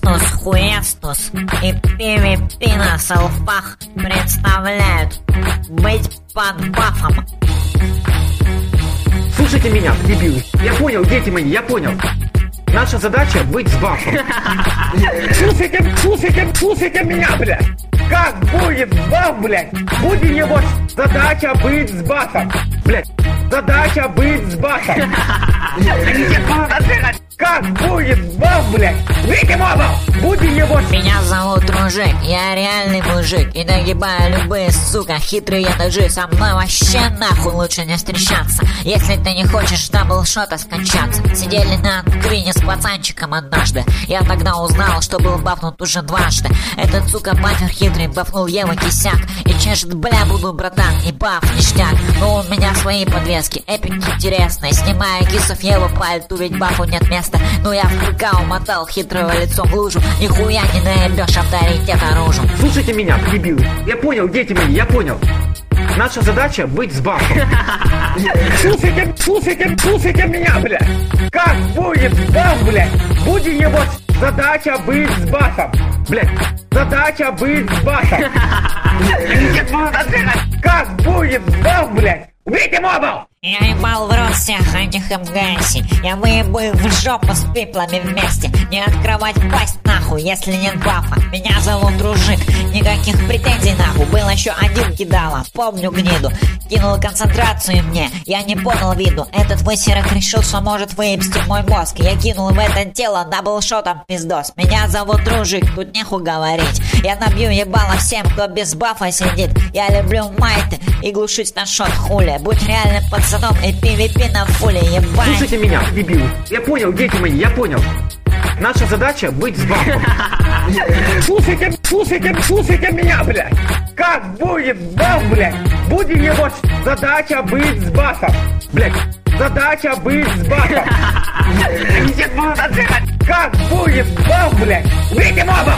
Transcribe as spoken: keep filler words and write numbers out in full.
Эстус, Хуэстус и Пивипина Салфах представляют быть под бафом. Слушайте меня, дебилы. Я понял, дети мои, я понял. Наша задача быть с бафом. Слушайте, слушайте, слушайте меня, блядь. Как будет баф, блядь? Будет его задача быть с бафом. Блядь, задача быть с бафом. Как будет баф, блядь? Видите, моба? Будет его... Меня зовут Ружик, я реальный мужик и нагибаю любые, сука, хитрые ножи. Со мной вообще нахуй лучше не встречаться, если ты не хочешь даблшота скончаться. Сидели на скрине с пацанчиком однажды. Я тогда узнал, что был бафнут уже дважды. Этот, сука, бафер хитрый бафнул Еву кисяк и чешет, бля, буду, братан, и баф ништяк. Но у меня свои подвески, эпик интересные. Снимая кисов Еву по альту, ведь бафу нет места. Но я в ПК умотал хитрого лицом в лужу. Нихуя не наебешь авторитет оружу. Слушайте меня, дебилы. Я понял, дети мои, я понял. Наша задача быть с бафом. Слушайте, слушайте, слушайте меня, блядь. Как будет баф, блядь? Будет его задача быть с бафом. Блядь, задача быть с бафом. Как будет баф, блядь? Видите, моба? Я ебал в рот всех этих МГСей. Я выебу их в жопу с пиплами вместе. Не открывать пасть нахуй, если нет бафа. Меня зовут Ружик, никаких претензий нахуй. Был еще один кидала, помню гниду. Кинул концентрацию мне, я не понял виду. Этот высерок решил, что может выебсти мой мозг. Я кинул в это тело даблшотом пиздос. Меня зовут Ружик, тут нехуй говорить. Я набью ебало всем, кто без бафа сидит. Я люблю майты и глушить на шот хули. Будь реальным пацаном и пи-ви-пи на фуле, ебать. Слушайте меня, дебилы. Я понял, дети мои, я понял. Наша задача быть с бафом. Слушайте, слушайте, слушайте меня, блядь. Как будет баф, блядь? Будет его задача быть с бафом. Блядь, задача быть с бафом. Как будет баф, блядь? Видите, моба?